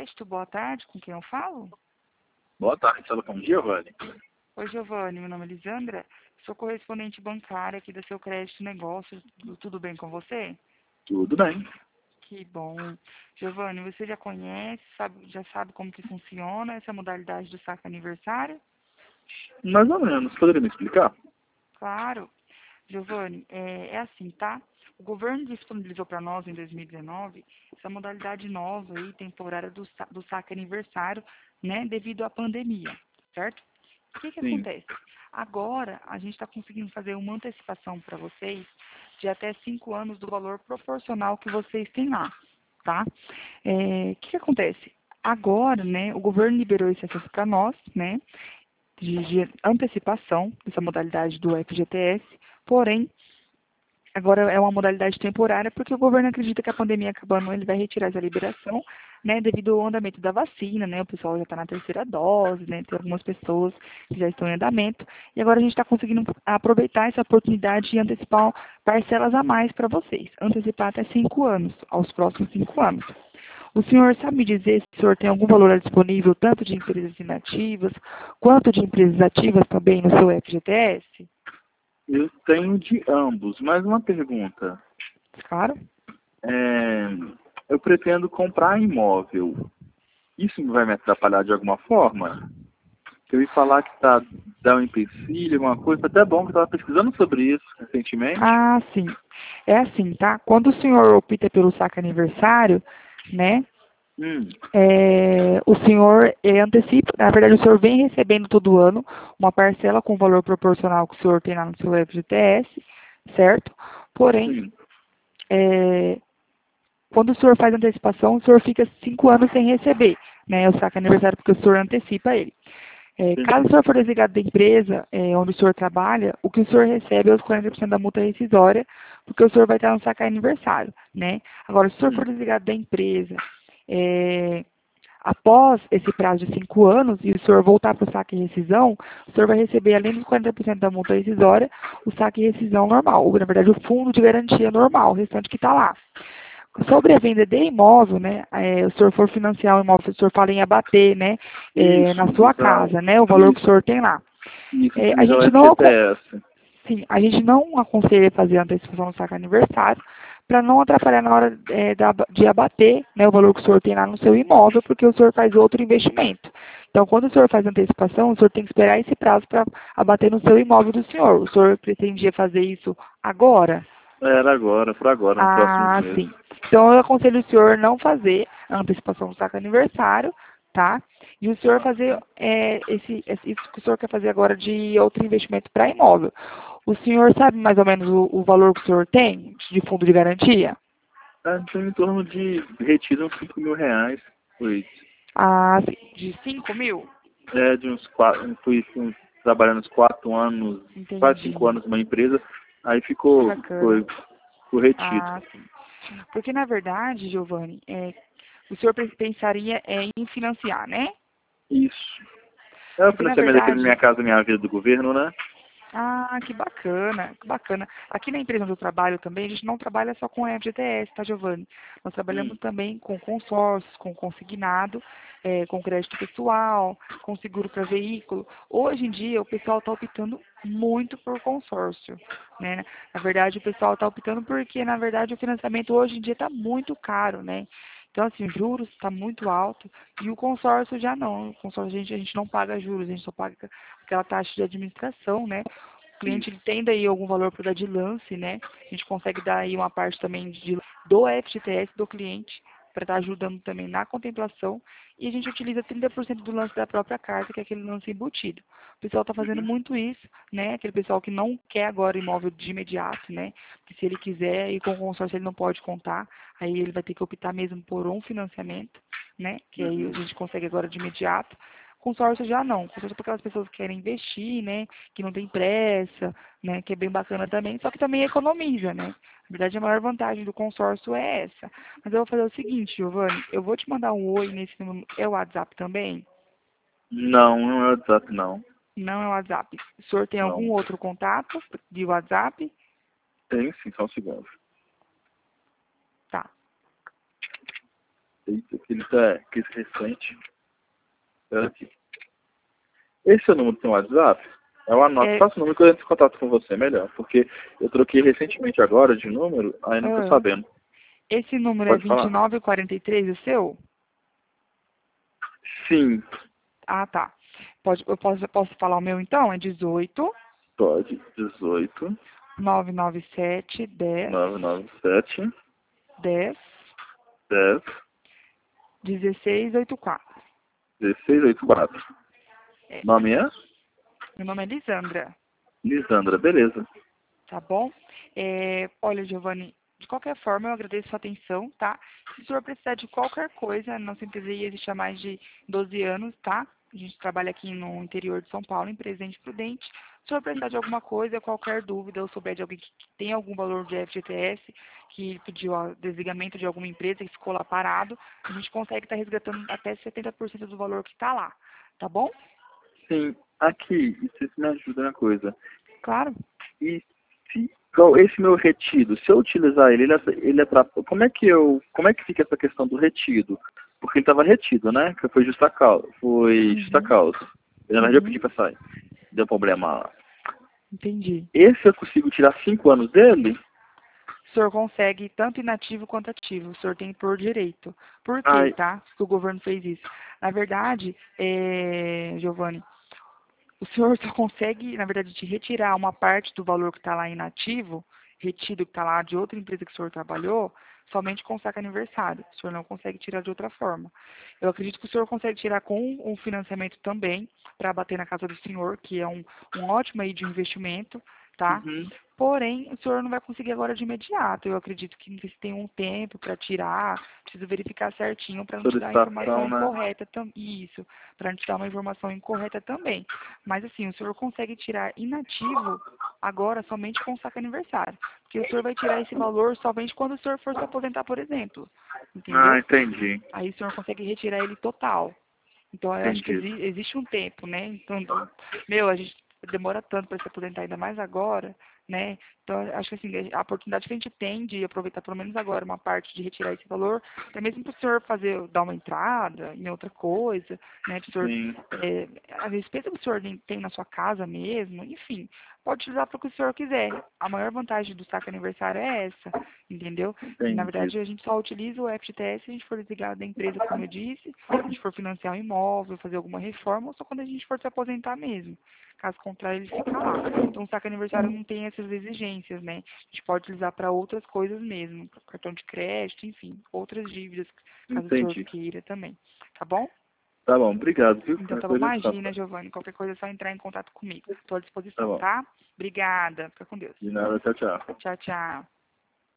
Crédito, boa tarde, com quem eu falo? Boa tarde, fala com o Giovanni. Oi, Giovanni, meu nome é Lisandra, sou correspondente bancária aqui do seu Crédito Negócio, tudo bem com você? Tudo bem. Que bom. Giovanni, você já conhece, já sabe como que funciona essa modalidade do saque aniversário? Mais ou menos, poderia me explicar? Claro. Giovanni, é assim, tá? O governo disponibilizou para nós em 2019 essa modalidade nova aí, temporária do saque aniversário, né, devido à pandemia, certo? O que que Sim. acontece? Agora, a gente está conseguindo fazer uma antecipação para vocês de até 5 anos do valor proporcional que vocês têm lá, tá? O que que acontece? Agora, né, o governo liberou esse acesso para nós, né, de antecipação dessa modalidade do FGTS, porém, agora é uma modalidade temporária porque o governo acredita que a pandemia acabando, ele vai retirar essa liberação, né, devido ao andamento da vacina, né, o pessoal já está na terceira dose, né, tem algumas pessoas que já estão em andamento, e agora a gente está conseguindo aproveitar essa oportunidade de antecipar parcelas a mais para vocês, antecipar até 5 anos, aos próximos 5 anos. O senhor sabe me dizer se o senhor tem algum valor disponível, tanto de empresas inativas, quanto de empresas ativas também no seu FGTS? Eu tenho de ambos, mas uma pergunta. Claro. É, eu pretendo comprar imóvel. Isso vai me atrapalhar de alguma forma? Eu ia falar que dá um empecilho, alguma coisa. Até bom que eu estava pesquisando sobre isso recentemente. Ah, sim. É assim, tá? Quando o senhor opta pelo saque aniversário, né? Hum, O senhor antecipa, na verdade, o senhor vem recebendo todo ano uma parcela com o valor proporcional que o senhor tem lá no seu FGTS, certo? Porém, sim. é, quando o senhor faz antecipação, o senhor fica 5 anos sem receber, né? O saque aniversário, porque o senhor antecipa ele. Caso o Entendi. senhor for desligado da empresa onde o senhor trabalha, o que o senhor recebe é os 40% da multa rescisória, porque o senhor vai estar no saque aniversário, né? Agora, se o senhor for desligado da empresa, após esse prazo de 5 anos e o senhor voltar para o saque e rescisão, o senhor vai receber, além dos 40% da multa rescisória, o saque e rescisão normal, ou, na verdade, o fundo de garantia normal, o restante que está lá. Sobre a venda de imóvel, né, o senhor for financiar o imóvel, o senhor fala em abater, né, Isso, na sua usar. casa, né, o valor que o Isso, senhor tem lá. isso, A utilizar o gente não, FGTS. sim, a gente não aconselha fazer a antecipação do saque aniversário para não atrapalhar na hora de abater, né, o valor que o senhor tem lá no seu imóvel, porque o senhor faz outro investimento. Então, quando o senhor faz antecipação, o senhor tem que esperar esse prazo para abater no seu imóvel do senhor. O senhor pretendia fazer isso agora? Era agora, por agora, nos próximos Ah, meses. sim. Então, eu aconselho o senhor não fazer a antecipação do saque aniversário, tá? E o senhor fazer isso que o senhor quer fazer agora de outro investimento para imóvel. O senhor sabe mais ou menos o valor que o senhor tem de fundo de garantia? Tem em torno de retiro uns R$ 5.000. Foi, Ah, sim. De 5 mil? de uns 4, fui trabalhando uns 4 anos, quase 5 anos Entendi. numa empresa, aí Que ficou, bacana. foi retido. Ah, sim. Porque, na verdade, Giovanni, o senhor pensaria em financiar, né? Isso. É o Porque, na financiamento daquele Minha verdade, Casa Minha Vida do governo, né? ah, que bacana, que bacana. Aqui na empresa onde eu trabalho também, a gente não trabalha só com FGTS, tá, Giovanni? Nós trabalhamos também com consórcios, com consignado, com crédito pessoal, com seguro para veículo. Hoje em dia, o pessoal está optando muito por consórcio, né? Na verdade, o pessoal está optando porque, na verdade, o financiamento hoje em dia está muito caro, né? Então, assim, os juros está muito alto e o consórcio já não. O consórcio a gente não paga juros, a gente só paga aquela taxa de administração, né? O cliente ele Isso. tem daí algum valor para dar de lance, né? A gente consegue dar aí uma parte também do FGTS do cliente para estar ajudando também na contemplação e a gente utiliza 30% do lance da própria carta, que é aquele lance embutido. O pessoal está fazendo muito isso, né? Aquele pessoal que não quer agora imóvel de imediato, né? Que se ele quiser e com o consórcio ele não pode contar, aí ele vai ter que optar mesmo por um financiamento, né? Que aí a Uhum. gente consegue agora de imediato. Consórcio já não. Consórcio é para aquelas pessoas que querem investir, né? Que não tem pressa, né? Que é bem bacana também, só que também economiza, né? Na verdade, a maior vantagem do consórcio é essa. Mas eu vou fazer o seguinte, Giovanni, eu vou te mandar um oi nesse número. É o WhatsApp também? Não, não é o WhatsApp, não. Não é o WhatsApp. O senhor tem algum Não. outro contato de WhatsApp? Tem sim, só um segundo. Tá. Eita, que ele tá que esse recente. Espera aqui. Esse é o número do seu WhatsApp? Eu anoto, faço o número que eu entro em contato com você, melhor. Porque eu troquei recentemente agora de número, aí não tô sabendo. Esse número Pode é falar. 2943, o seu? Sim, Ah, tá. Eu posso falar o meu então? É 18 pode. 18 997 10 997 10 10 1684. 1684. É, Nome é? meu nome é Lisandra, Lisandra, beleza. tá bom? Olha, Giovanni, de qualquer forma eu agradeço a sua atenção, tá? Se o senhor precisar de qualquer coisa, a nossa empresa existe há mais de 12 anos, tá? A gente trabalha aqui no interior de São Paulo, em Presidente Prudente. Se o senhor precisar de alguma coisa, qualquer dúvida, ou souber de alguém que tem algum valor de FGTS, que pediu o desligamento de alguma empresa que ficou lá parado, a gente consegue estar resgatando até 70% do valor que está lá, tá bom? Sim, aqui, isso me ajuda na coisa. Claro. E se esse meu retido, se eu utilizar ele é pra, como é que fica essa questão do retido? Porque ele estava retido, né? Que foi justa causa. Foi justa causa. Na verdade eu pedi pra sair. Deu problema lá. Entendi. Esse eu consigo tirar 5 anos dele? O senhor consegue tanto inativo quanto ativo. O senhor tem por direito. Por quê, Ai, tá? Que o governo fez isso. Na verdade, Giovanni, o senhor só consegue, na verdade, te retirar uma parte do valor que está lá inativo, retido que está lá de outra empresa que o senhor trabalhou, somente com saque aniversário. O senhor não consegue tirar de outra forma. Eu acredito que o senhor consegue tirar com um financiamento também, para bater na casa do senhor, que é um ótimo aí de investimento, tá? uhum, Porém, o senhor não vai conseguir agora de imediato. Eu acredito que vocês têm um tempo para tirar, preciso verificar certinho para não te dar a informação solicitação, né? incorreta. Isso, para não te dar uma informação incorreta também. Mas assim, o senhor consegue tirar inativo agora somente com o saque aniversário. Porque o senhor vai tirar esse valor somente quando o senhor for se aposentar, por exemplo. Ah, Entendeu? entendi. Aí o senhor consegue retirar ele total. Então, eu acho que Entendi. existe um tempo, né? Então, meu, a gente demora tanto para se aposentar, ainda mais agora, né? Então, eu acho que assim, a oportunidade que a gente tem de aproveitar pelo menos agora uma parte de retirar esse valor, até mesmo para o senhor dar uma entrada em outra coisa, né? Para o senhor, Sim, a respeito do senhor tem na sua casa mesmo, enfim, pode utilizar para o que o senhor quiser. A maior vantagem do saque aniversário é essa, entendeu? E, na entendi. verdade, a gente só utiliza o FGTS se a gente for desligar da empresa, como eu disse, se a gente for financiar um imóvel, fazer alguma reforma, ou só quando a gente for se aposentar mesmo. Caso contrário, ele fica lá. Então, o saque aniversário não tem essas exigências, né? A gente pode utilizar para outras coisas mesmo, pra cartão de crédito, enfim, outras dívidas, caso o senhor Entendi. queira também. Tá bom? Tá bom, obrigado, viu? Então, Qualquer tá bom. coisa é só. Imagina, Giovanni, qualquer coisa é só entrar em contato comigo. Estou à Tá disposição, bom. tá? Obrigada. Fica com Deus. De nada, tchau, tchau. Tchau, tchau.